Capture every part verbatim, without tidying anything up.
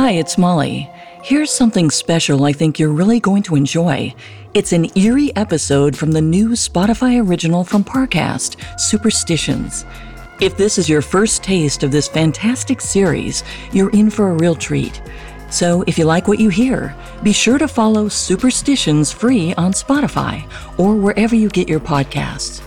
Hi, it's Molly. Here's something special I think you're really going to enjoy. It's an eerie episode from the new Spotify original from Parcast, Superstitions. If this is your first taste of this fantastic series, you're in for a real treat. So if you like what you hear, be sure to follow Superstitions free on Spotify or wherever you get your podcasts.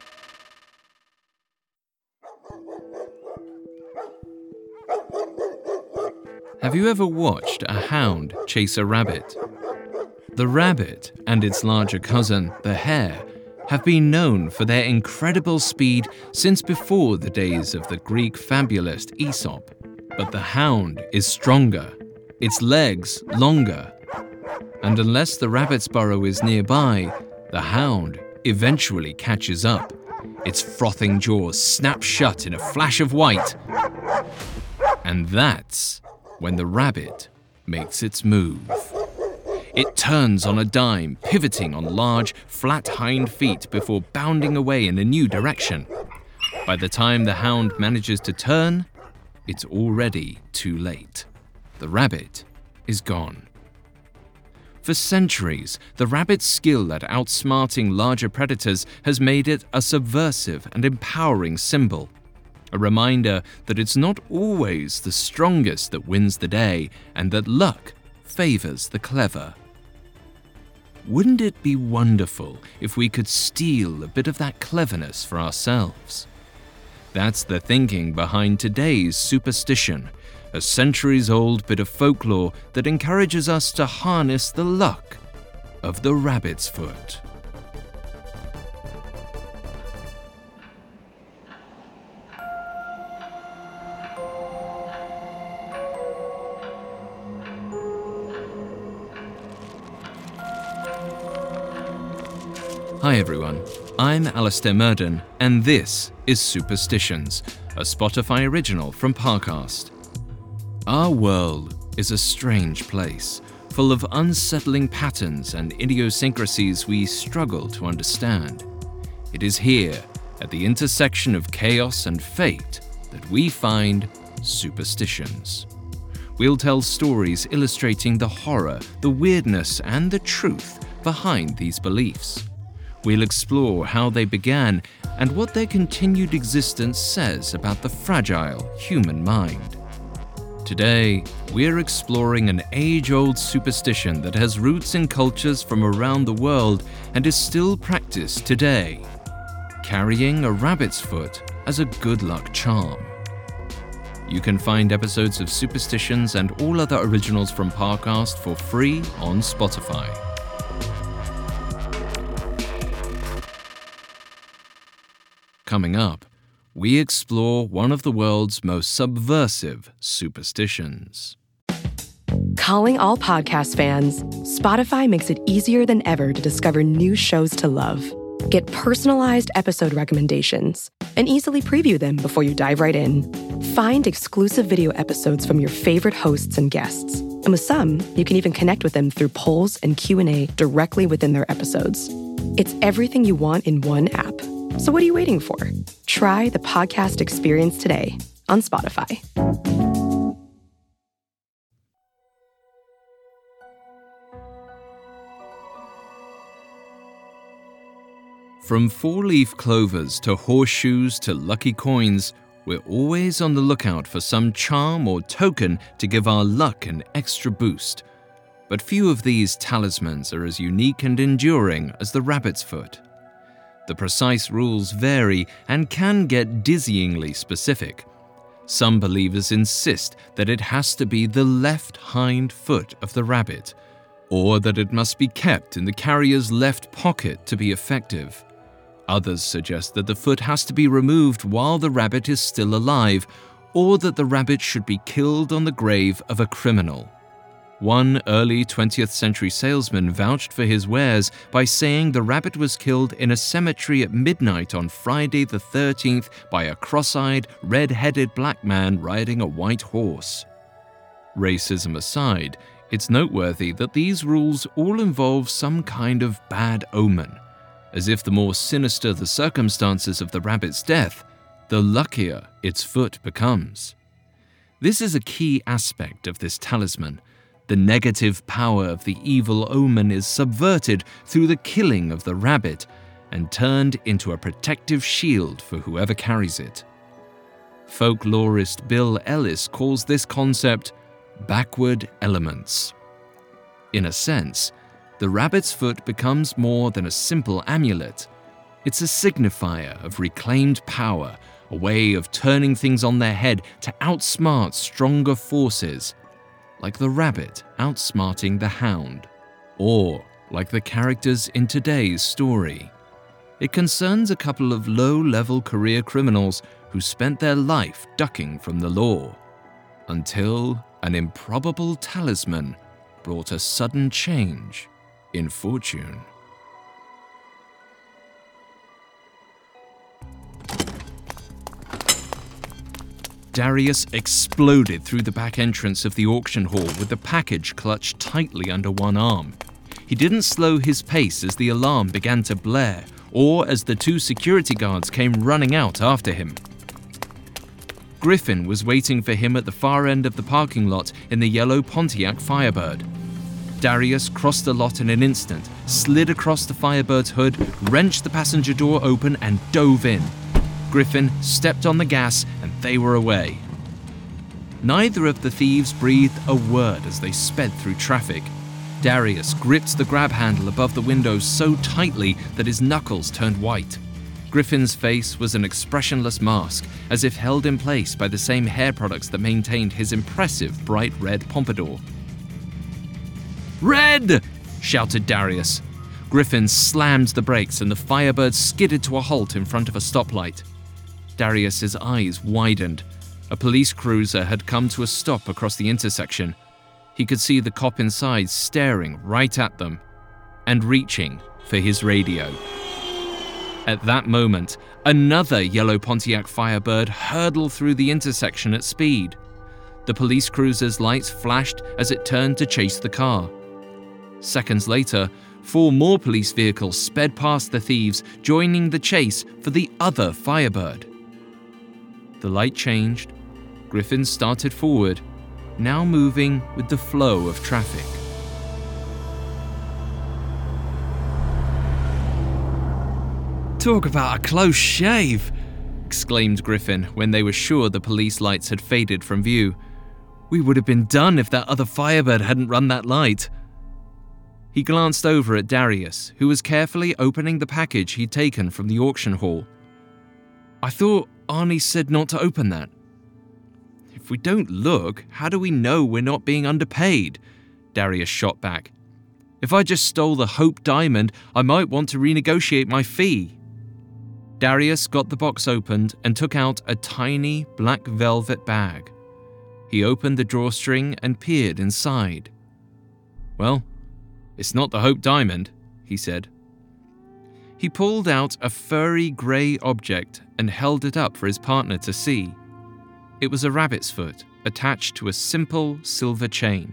Have you ever watched a hound chase a rabbit? The rabbit and its larger cousin, the hare, have been known for their incredible speed since before the days of the Greek fabulist Aesop. But the hound is stronger, its legs longer, and unless the rabbit's burrow is nearby, the hound eventually catches up. Its frothing jaws snap shut in a flash of white. And that's when the rabbit makes its move. It turns on a dime, pivoting on large, flat hind feet before bounding away in a new direction. By the time the hound manages to turn, it's already too late. The rabbit is gone. For centuries, the rabbit's skill at outsmarting larger predators has made it a subversive and empowering symbol. A reminder that it's not always the strongest that wins the day, and that luck favors the clever. Wouldn't it be wonderful if we could steal a bit of that cleverness for ourselves? That's the thinking behind today's superstition, a centuries-old bit of folklore that encourages us to harness the luck of the rabbit's foot. Hi everyone, I'm Alistair Murden, and this is Superstitions, a Spotify original from Parcast. Our world is a strange place, full of unsettling patterns and idiosyncrasies we struggle to understand. It is here, at the intersection of chaos and fate, that we find superstitions. We'll tell stories illustrating the horror, the weirdness, and the truth behind these beliefs. We'll explore how they began and what their continued existence says about the fragile human mind. Today, we're exploring an age-old superstition that has roots in cultures from around the world and is still practiced today: carrying a rabbit's foot as a good luck charm. You can find episodes of Superstitions and all other originals from Parcast for free on Spotify. Coming up, we explore one of the world's most subversive superstitions. Calling all podcast fans, Spotify makes it easier than ever to discover new shows to love. Get personalized episode recommendations and easily preview them before you dive right in. Find exclusive video episodes from your favorite hosts and guests. And with some, you can even connect with them through polls and Q and A directly within their episodes. It's everything you want in one app. So what are you waiting for? Try the podcast experience today on Spotify. From four-leaf clovers to horseshoes to lucky coins, we're always on the lookout for some charm or token to give our luck an extra boost. But few of these talismans are as unique and enduring as the rabbit's foot. The precise rules vary and can get dizzyingly specific. Some believers insist that it has to be the left hind foot of the rabbit, or that it must be kept in the carrier's left pocket to be effective. Others suggest that the foot has to be removed while the rabbit is still alive, or that the rabbit should be killed on the grave of a criminal. One early twentieth century salesman vouched for his wares by saying the rabbit was killed in a cemetery at midnight on Friday the thirteenth by a cross-eyed, red-headed black man riding a white horse. Racism aside, it's noteworthy that these rules all involve some kind of bad omen, as if the more sinister the circumstances of the rabbit's death, the luckier its foot becomes. This is a key aspect of this talisman. The negative power of the evil omen is subverted through the killing of the rabbit and turned into a protective shield for whoever carries it. Folklorist Bill Ellis calls this concept backward elements. In a sense, the rabbit's foot becomes more than a simple amulet. It's a signifier of reclaimed power, a way of turning things on their head to outsmart stronger forces, like the rabbit outsmarting the hound, or like the characters in today's story. It concerns a couple of low-level career criminals who spent their life ducking from the law, until an improbable talisman brought a sudden change in fortune. Darius exploded through the back entrance of the auction hall with the package clutched tightly under one arm. He didn't slow his pace as the alarm began to blare, or as the two security guards came running out after him. Griffin was waiting for him at the far end of the parking lot in the yellow Pontiac Firebird. Darius crossed the lot in an instant, slid across the Firebird's hood, wrenched the passenger door open, and dove in. Griffin stepped on the gas, and they were away. Neither of the thieves breathed a word as they sped through traffic. Darius gripped the grab handle above the windows so tightly that his knuckles turned white. Griffin's face was an expressionless mask, as if held in place by the same hair products that maintained his impressive bright red pompadour. "Red!" shouted Darius. Griffin slammed the brakes and the Firebird skidded to a halt in front of a stoplight. Darius's eyes widened. A police cruiser had come to a stop across the intersection. He could see the cop inside staring right at them and reaching for his radio. At that moment, another yellow Pontiac Firebird hurtled through the intersection at speed. The police cruiser's lights flashed as it turned to chase the car. Seconds later, four more police vehicles sped past the thieves, joining the chase for the other Firebird. The light changed. Griffin started forward, now moving with the flow of traffic. "Talk about a close shave," exclaimed Griffin when they were sure the police lights had faded from view. "We would have been done if that other Firebird hadn't run that light." He glanced over at Darius, who was carefully opening the package he'd taken from the auction hall. "I thought Arnie said not to open that." "If we don't look, how do we know we're not being underpaid?" Darius shot back. "If I just stole the Hope Diamond, I might want to renegotiate my fee." Darius got the box opened and took out a tiny black velvet bag. He opened the drawstring and peered inside. "Well, it's not the Hope Diamond," he said. He pulled out a furry grey object and held it up for his partner to see. It was a rabbit's foot attached to a simple silver chain.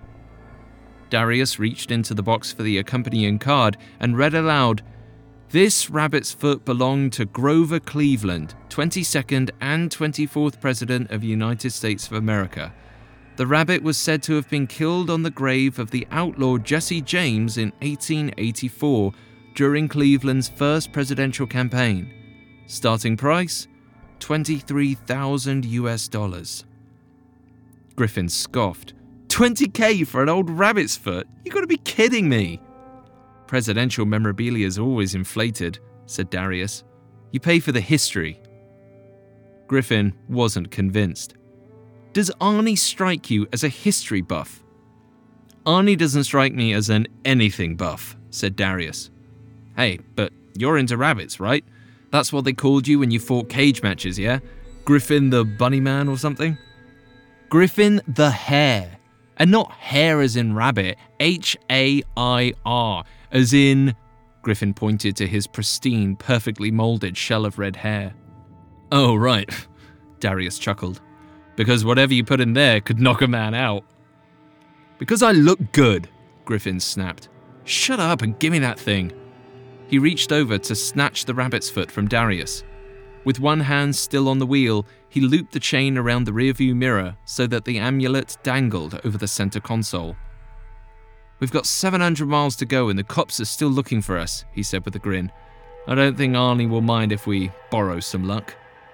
Darius reached into the box for the accompanying card and read aloud, "This rabbit's foot belonged to Grover Cleveland, twenty-second and twenty-fourth President of the United States of America. The rabbit was said to have been killed on the grave of the outlaw Jesse James in eighteen eighty-four during Cleveland's first presidential campaign. Starting price, twenty-three thousand U S dollars. Griffin scoffed. twenty K for an old rabbit's foot? You gotta be kidding me. Presidential memorabilia is always inflated, said Darius. You pay for the history. Griffin wasn't convinced. Does Arnie strike you as a history buff? Arnie doesn't strike me as an anything buff, said Darius. Hey, but you're into rabbits, right? That's what they called you when you fought cage matches, yeah? Griffin the Bunny Man or something? Griffin the Hare. And not hair as in rabbit, H A I R, as in... Griffin pointed to his pristine, perfectly molded shell of red hair. Oh, right, Darius chuckled. Because whatever you put in there could knock a man out. Because I look good, Griffin snapped. Shut up and give me that thing. He reached over to snatch the rabbit's foot from Darius. With one hand still on the wheel, he looped the chain around the rearview mirror so that the amulet dangled over the center console. "We've got seven hundred miles to go and the cops are still looking for us," he said with a grin. "I don't think Arnie will mind if we borrow some luck."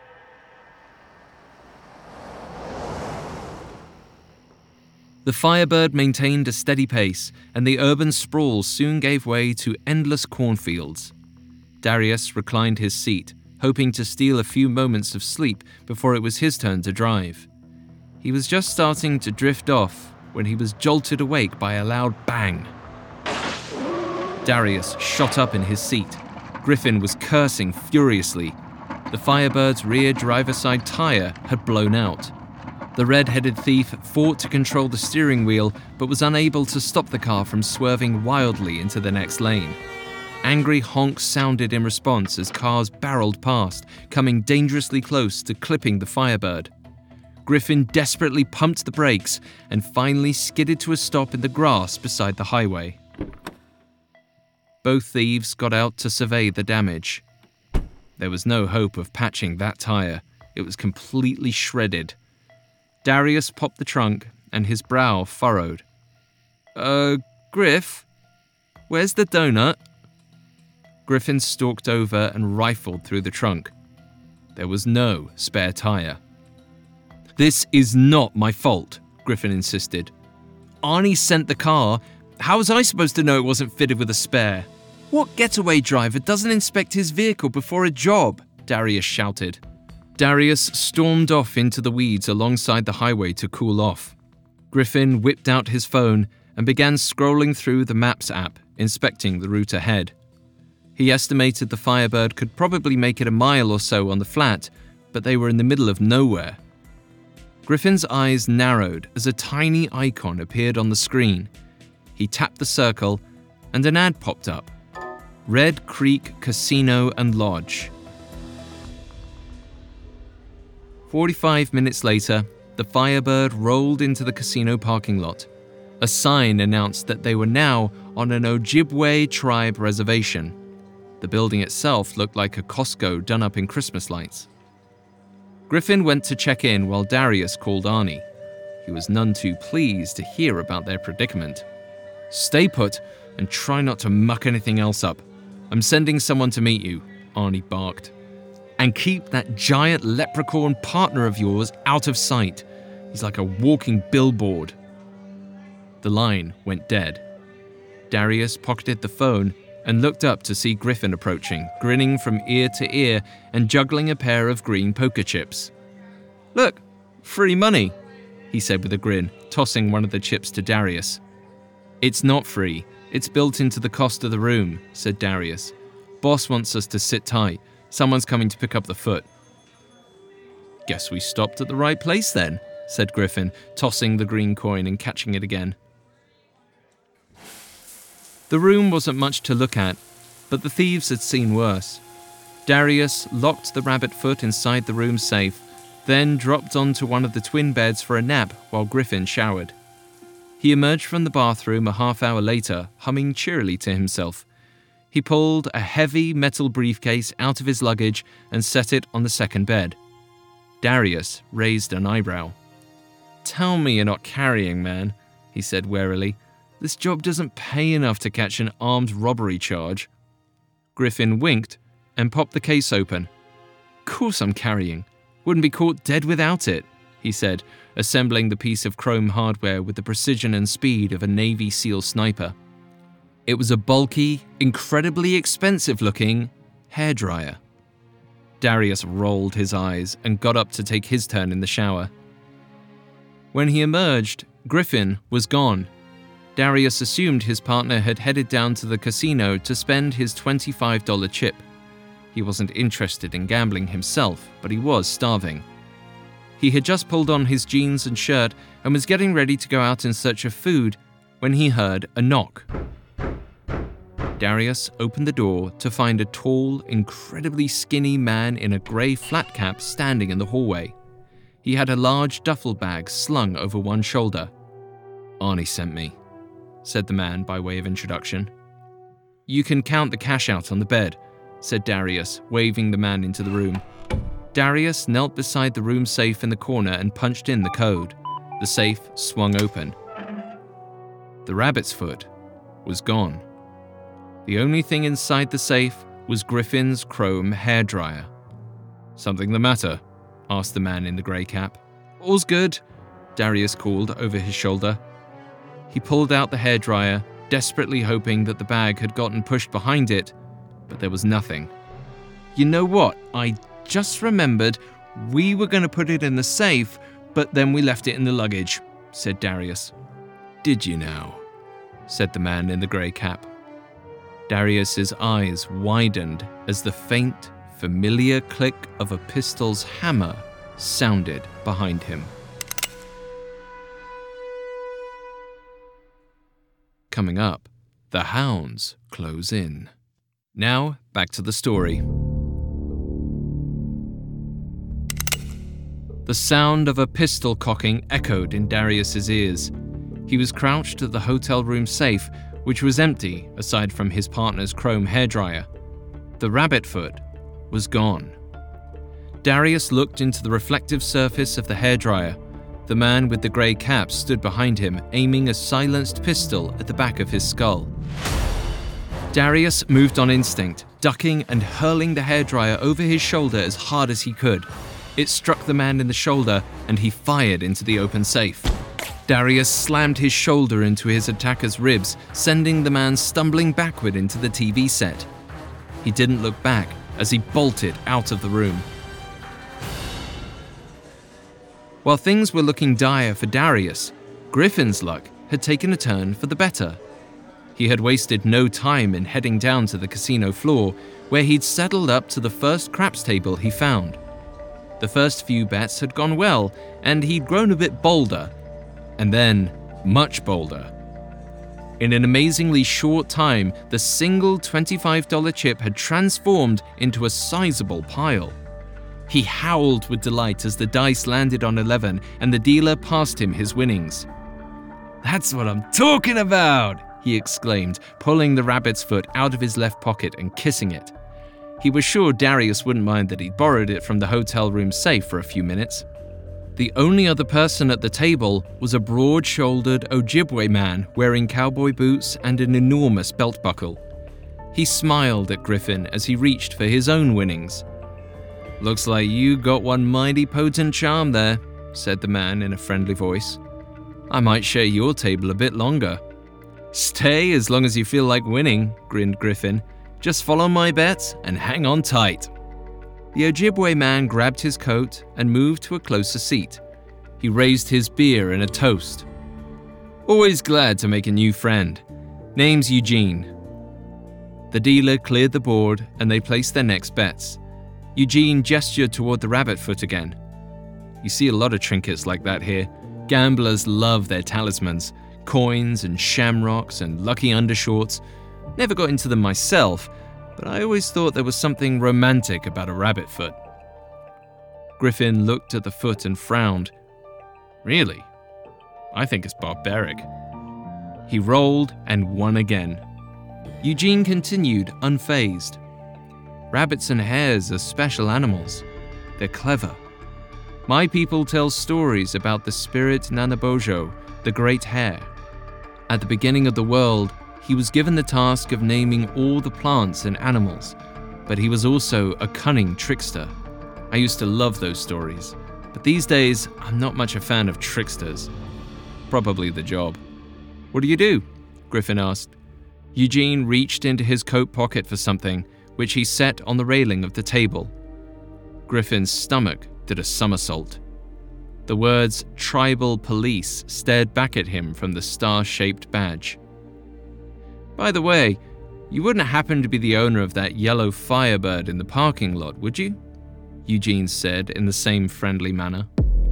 The Firebird maintained a steady pace, and the urban sprawl soon gave way to endless cornfields. Darius reclined his seat, hoping to steal a few moments of sleep before it was his turn to drive. He was just starting to drift off when he was jolted awake by a loud bang. Darius shot up in his seat. Griffin was cursing furiously. The Firebird's rear driver's side tire had blown out. The red-headed thief fought to control the steering wheel, but was unable to stop the car from swerving wildly into the next lane. Angry honks sounded in response as cars barreled past, coming dangerously close to clipping the Firebird. Griffin desperately pumped the brakes and finally skidded to a stop in the grass beside the highway. Both thieves got out to survey the damage. There was no hope of patching that tire. It was completely shredded. Darius popped the trunk and his brow furrowed. Uh, Griff? Where's the donut? Griffin stalked over and rifled through the trunk. There was no spare tire. "This is not my fault," Griffin insisted. "Arnie sent the car. How was I supposed to know it wasn't fitted with a spare? What getaway driver doesn't inspect his vehicle before a job?" Darius shouted. Darius stormed off into the weeds alongside the highway to cool off. Griffin whipped out his phone and began scrolling through the Maps app, inspecting the route ahead. He estimated the Firebird could probably make it a mile or so on the flat, but they were in the middle of nowhere. Griffin's eyes narrowed as a tiny icon appeared on the screen. He tapped the circle, and an ad popped up. Red Creek Casino and Lodge. Forty-five minutes later, the Firebird rolled into the casino parking lot. A sign announced that they were now on an Ojibwe tribe reservation. The building itself looked like a Costco done up in Christmas lights. Griffin went to check in while Darius called Arnie. He was none too pleased to hear about their predicament. "Stay put and try not to muck anything else up. I'm sending someone to meet you," Arnie barked. "And keep that giant leprechaun partner of yours out of sight. He's like a walking billboard." The line went dead. Darius pocketed the phone and looked up to see Griffin approaching, grinning from ear to ear and juggling a pair of green poker chips. "Look, free money," he said with a grin, tossing one of the chips to Darius. "It's not free. It's built into the cost of the room," said Darius. "Boss wants us to sit tight. Someone's coming to pick up the foot." "Guess we stopped at the right place then," said Griffin, tossing the green coin and catching it again. The room wasn't much to look at, but the thieves had seen worse. Darius locked the rabbit foot inside the room safe, then dropped onto one of the twin beds for a nap while Griffin showered. He emerged from the bathroom a half hour later, humming cheerily to himself. He pulled a heavy metal briefcase out of his luggage and set it on the second bed. Darius raised an eyebrow. "Tell me you're not carrying, man," he said warily. "This job doesn't pay enough to catch an armed robbery charge." Griffin winked and popped the case open. "Course I'm carrying. Wouldn't be caught dead without it," he said, assembling the piece of chrome hardware with the precision and speed of a Navy SEAL sniper. It was a bulky, incredibly expensive-looking hairdryer. Darius rolled his eyes and got up to take his turn in the shower. When he emerged, Griffin was gone. Darius assumed his partner had headed down to the casino to spend his twenty-five dollar chip. He wasn't interested in gambling himself, but he was starving. He had just pulled on his jeans and shirt and was getting ready to go out in search of food when he heard a knock. Darius opened the door to find a tall, incredibly skinny man in a grey flat cap standing in the hallway. He had a large duffel bag slung over one shoulder. "Arnie sent me," said the man by way of introduction. "You can count the cash out on the bed. said Darius, waving the man into the room. Darius knelt beside the room safe in the corner and punched in the code. The safe swung open. The rabbit's foot was gone. The only thing inside the safe was Griffin's chrome hairdryer. "Something the matter?" asked the man in the grey cap. "All's good," Darius called over his shoulder. He pulled out the hairdryer, desperately hoping that the bag had gotten pushed behind it, but there was nothing. "You know what? I just remembered we were going to put it in the safe, but then we left it in the luggage," said Darius. "Did you now?" said the man in the grey cap. Darius's eyes widened as the faint, familiar click of a pistol's hammer sounded behind him. Coming up, the hounds close in. Now, back to the story. The sound of a pistol cocking echoed in Darius's ears. He was crouched at the hotel room safe, which was empty aside from his partner's chrome hairdryer. The rabbit foot was gone. Darius looked into the reflective surface of the hairdryer. The man with the grey cap stood behind him, aiming a silenced pistol at the back of his skull. Darius moved on instinct, ducking and hurling the hairdryer over his shoulder as hard as he could. It struck the man in the shoulder, and he fired into the open safe. Darius slammed his shoulder into his attacker's ribs, sending the man stumbling backward into the T V set. He didn't look back as he bolted out of the room. While things were looking dire for Darius, Griffin's luck had taken a turn for the better. He had wasted no time in heading down to the casino floor, where he'd settled up to the first craps table he found. The first few bets had gone well, and he'd grown a bit bolder, and then much bolder. In an amazingly short time, the single twenty-five dollar chip had transformed into a sizable pile. He howled with delight as the dice landed on eleven and the dealer passed him his winnings. "That's what I'm talking about!" he exclaimed, pulling the rabbit's foot out of his left pocket and kissing it. He was sure Darius wouldn't mind that he'd borrowed it from the hotel room safe for a few minutes. The only other person at the table was a broad-shouldered Ojibwe man wearing cowboy boots and an enormous belt buckle. He smiled at Griffin as he reached for his own winnings. "Looks like you got one mighty potent charm there," said the man in a friendly voice. "I might share your table a bit longer." "Stay as long as you feel like winning," grinned Griffin. "Just follow my bets and hang on tight." The Ojibwe man grabbed his coat and moved to a closer seat. He raised his beer in a toast. "Always glad to make a new friend. Name's Eugene." The dealer cleared the board and they placed their next bets. Eugene gestured toward the rabbit foot again. "You see a lot of trinkets like that here. Gamblers love their talismans, coins and shamrocks and lucky undershorts. Never got into them myself, but I always thought there was something romantic about a rabbit foot." Griffin looked at the foot and frowned. "Really? I think it's barbaric." He rolled and won again. Eugene continued, unfazed. "Rabbits and hares are special animals. They're clever. My people tell stories about the spirit Nanabojo, the great hare. At the beginning of the world, he was given the task of naming all the plants and animals, but he was also a cunning trickster. I used to love those stories, but these days I'm not much a fan of tricksters. Probably the job." "What do you do?" Griffin asked. Eugene reached into his coat pocket for something, which he set on the railing of the table. Griffin's stomach did a somersault. The words "Tribal Police" stared back at him from the star-shaped badge. "By the way, you wouldn't happen to be the owner of that yellow Firebird in the parking lot, would you?" Eugene said in the same friendly manner.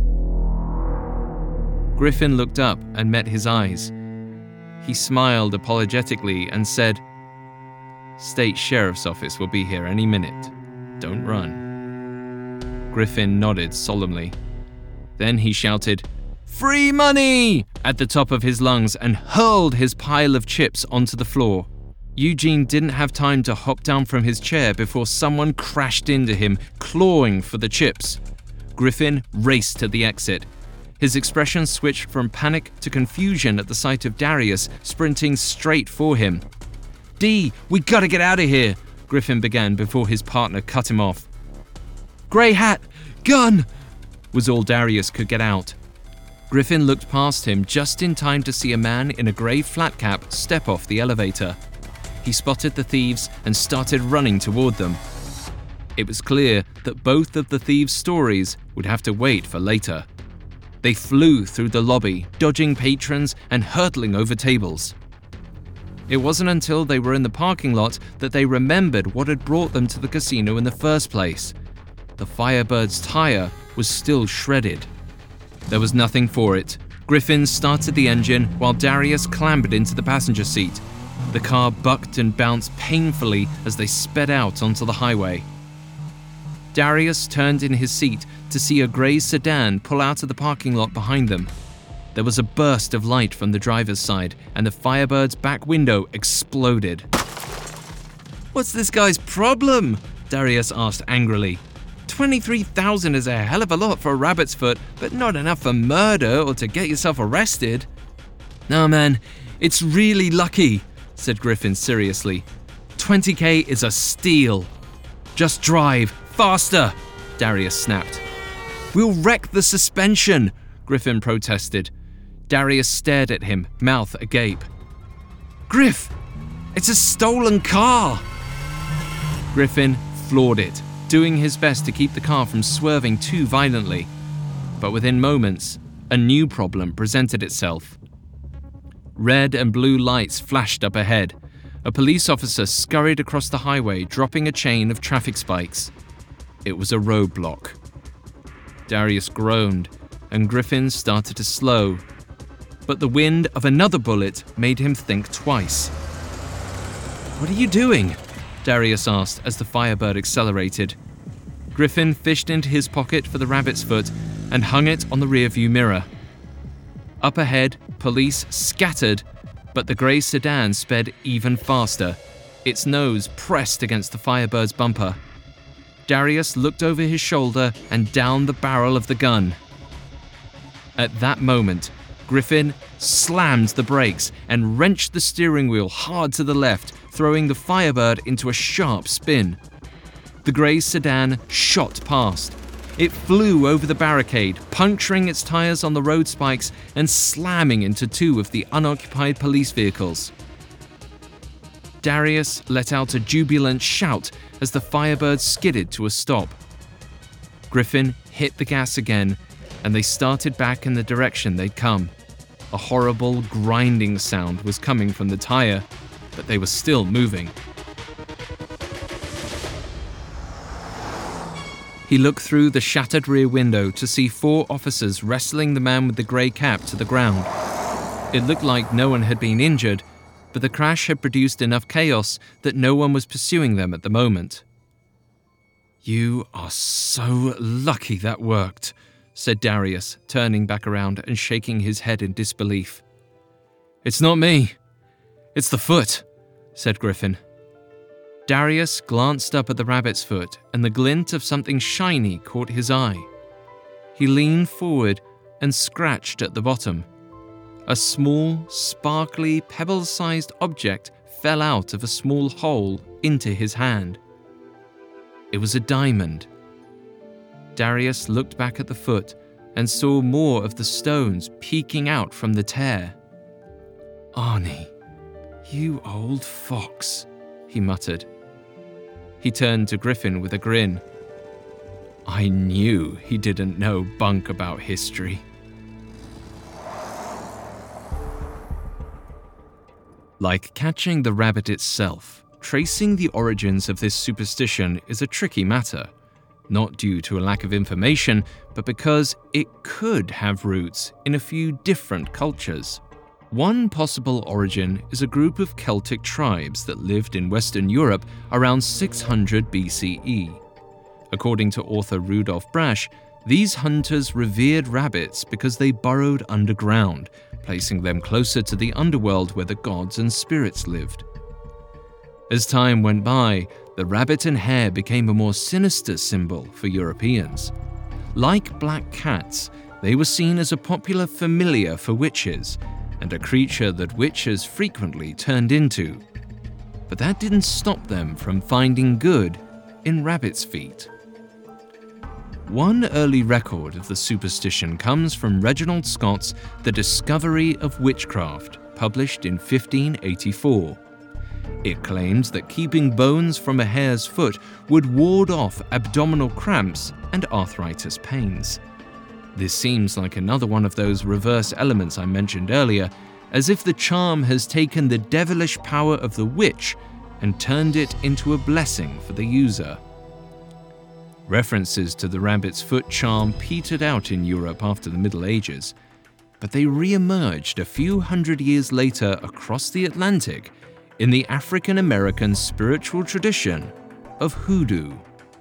Griffin looked up and met his eyes. He smiled apologetically and said, "State Sheriff's Office will be here any minute. Don't run." Griffin nodded solemnly. Then he shouted, "Free money!" at the top of his lungs and hurled his pile of chips onto the floor. Eugene didn't have time to hop down from his chair before someone crashed into him, clawing for the chips. Griffin raced to the exit. His expression switched from panic to confusion at the sight of Darius sprinting straight for him. "Dee, we gotta get out of here," Griffin began before his partner cut him off. "Grey hat! Gun!" was all Darius could get out. Griffin looked past him just in time to see a man in a grey flat cap step off the elevator. He spotted the thieves and started running toward them. It was clear that both of the thieves' stories would have to wait for later. They flew through the lobby, dodging patrons and hurtling over tables. It wasn't until they were in the parking lot that they remembered what had brought them to the casino in the first place. The Firebird's tire was still shredded. There was nothing for it. Griffin started the engine while Darius clambered into the passenger seat. The car bucked and bounced painfully as they sped out onto the highway. Darius turned in his seat to see a grey sedan pull out of the parking lot behind them. There was a burst of light from the driver's side, and the Firebird's back window exploded. "What's this guy's problem?" Darius asked angrily. twenty-three thousand is a hell of a lot for a rabbit's foot, but not enough for murder or to get yourself arrested. "No, man, it's really lucky," said Griffin seriously. twenty K is a steal. "Just drive, faster," Darius snapped. "We'll wreck the suspension," Griffin protested. Darius stared at him, mouth agape. "Griff, it's a stolen car!" Griffin floored it, doing his best to keep the car from swerving too violently. But within moments, a new problem presented itself. Red and blue lights flashed up ahead. A police officer scurried across the highway, dropping a chain of traffic spikes. It was a roadblock. Darius groaned, and Griffin started to slow. But the wind of another bullet made him think twice. "What are you doing?" Darius asked as the Firebird accelerated. Griffin fished into his pocket for the rabbit's foot and hung it on the rearview mirror. Up ahead, police scattered, but the grey sedan sped even faster, its nose pressed against the Firebird's bumper. Darius looked over his shoulder and down the barrel of the gun. At that moment, Griffin slammed the brakes and wrenched the steering wheel hard to the left, throwing the Firebird into a sharp spin. The grey sedan shot past. It flew over the barricade, puncturing its tires on the road spikes and slamming into two of the unoccupied police vehicles. Darius let out a jubilant shout as the Firebird skidded to a stop. Griffin hit the gas again, and they started back in the direction they'd come. A horrible grinding sound was coming from the tire, but they were still moving. He looked through the shattered rear window to see four officers wrestling the man with the grey cap to the ground. It looked like no one had been injured, but the crash had produced enough chaos that no one was pursuing them at the moment. "You are so lucky that worked," said Darius, turning back around and shaking his head in disbelief. "It's not me. It's the foot," said Griffin. Darius glanced up at the rabbit's foot, and the glint of something shiny caught his eye. He leaned forward and scratched at the bottom. A small, sparkly, pebble-sized object fell out of a small hole into his hand. It was a diamond. Darius looked back at the foot and saw more of the stones peeking out from the tear. "Arnie, you old fox," he muttered. He turned to Griffin with a grin. "I knew he didn't know bunk about history." Like catching the rabbit itself, tracing the origins of this superstition is a tricky matter, not due to a lack of information, but because it could have roots in a few different cultures. One possible origin is a group of Celtic tribes that lived in Western Europe around six hundred B C E. According to author Rudolf Brasch, these hunters revered rabbits because they burrowed underground, placing them closer to the underworld where the gods and spirits lived. As time went by, the rabbit and hare became a more sinister symbol for Europeans. Like black cats, they were seen as a popular familiar for witches, and a creature that witches frequently turned into. But that didn't stop them from finding good in rabbit's feet. One early record of the superstition comes from Reginald Scott's The Discovery of Witchcraft, published in fifteen eighty-four. It claims that keeping bones from a hare's foot would ward off abdominal cramps and arthritis pains. This seems like another one of those reverse elements I mentioned earlier, as if the charm has taken the devilish power of the witch and turned it into a blessing for the user. References to the rabbit's foot charm petered out in Europe after the Middle Ages, but they re-emerged a few hundred years later across the Atlantic in the African-American spiritual tradition of hoodoo.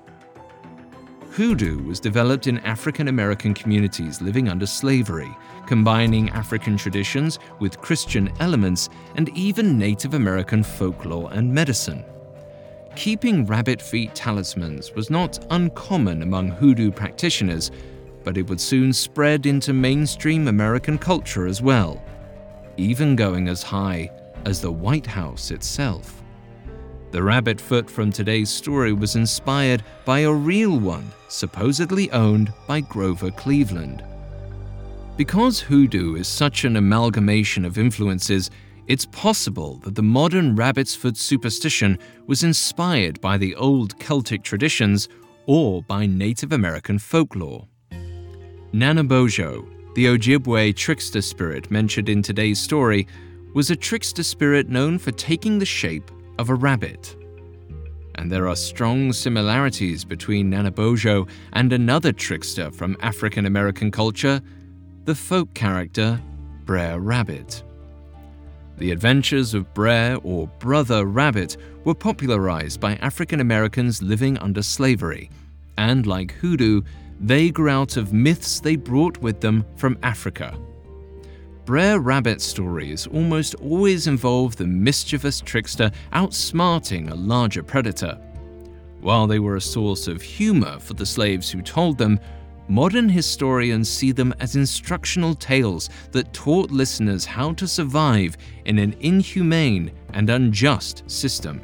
Hoodoo was developed in African-American communities living under slavery, combining African traditions with Christian elements and even Native American folklore and medicine. Keeping rabbit feet talismans was not uncommon among hoodoo practitioners, but it would soon spread into mainstream American culture as well, even going as high as the White House itself. The rabbit foot from today's story was inspired by a real one, supposedly owned by Grover Cleveland. Because hoodoo is such an amalgamation of influences, it's possible that the modern rabbit's foot superstition was inspired by the old Celtic traditions or by Native American folklore. Nanabojo, the Ojibwe trickster spirit mentioned in today's story, was a trickster spirit known for taking the shape of a rabbit. And there are strong similarities between Nanabojo and another trickster from African American culture, the folk character Brer Rabbit. The adventures of Brer or Brother Rabbit were popularized by African Americans living under slavery, and like hoodoo, they grew out of myths they brought with them from Africa. Brer Rabbit stories almost always involve the mischievous trickster outsmarting a larger predator. While they were a source of humor for the slaves who told them, modern historians see them as instructional tales that taught listeners how to survive in an inhumane and unjust system.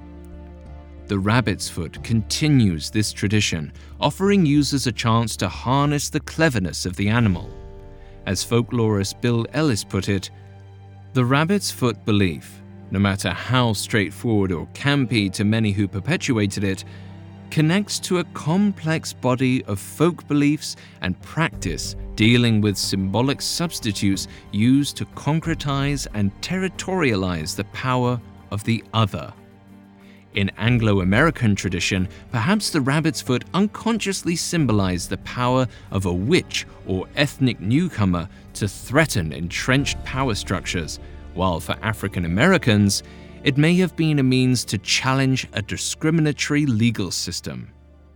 The rabbit's foot continues this tradition, offering users a chance to harness the cleverness of the animal. As folklorist Bill Ellis put it, the rabbit's foot belief, no matter how straightforward or campy to many who perpetuated it, connects to a complex body of folk beliefs and practice dealing with symbolic substitutes used to concretize and territorialize the power of the other. In Anglo-American tradition, perhaps the rabbit's foot unconsciously symbolized the power of a witch or ethnic newcomer to threaten entrenched power structures, while for African Americans, it may have been a means to challenge a discriminatory legal system.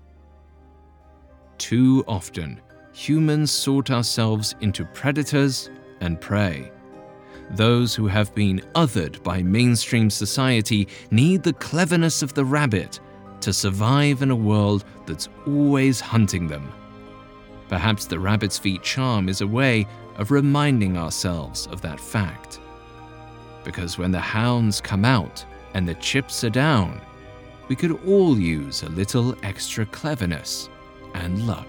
Too often, humans sort ourselves into predators and prey. Those who have been othered by mainstream society need the cleverness of the rabbit to survive in a world that's always hunting them. Perhaps the rabbit's feet charm is a way of reminding ourselves of that fact. Because when the hounds come out and the chips are down, we could all use a little extra cleverness and luck.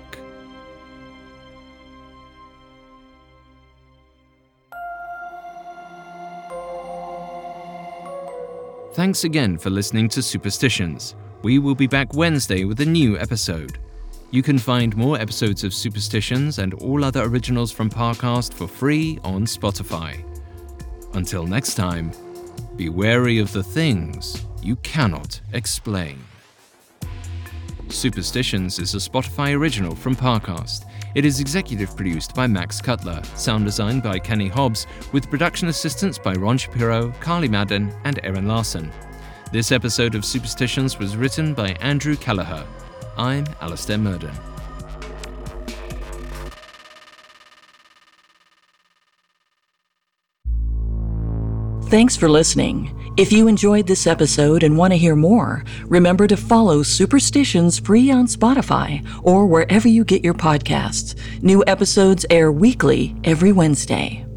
Thanks again for listening to Superstitions. We will be back Wednesday with a new episode. You can find more episodes of Superstitions and all other originals from Parcast for free on Spotify. Until next time, be wary of the things you cannot explain. Superstitions is a Spotify original from Parcast. It is executive produced by Max Cutler, sound designed by Kenny Hobbs, with production assistance by Ron Shapiro, Carly Madden, and Erin Larson. This episode of Superstitions was written by Andrew Kelleher. I'm Alistair Murden. Thanks for listening. If you enjoyed this episode and want to hear more, remember to follow Superstitions free on Spotify or wherever you get your podcasts. New episodes air weekly every Wednesday.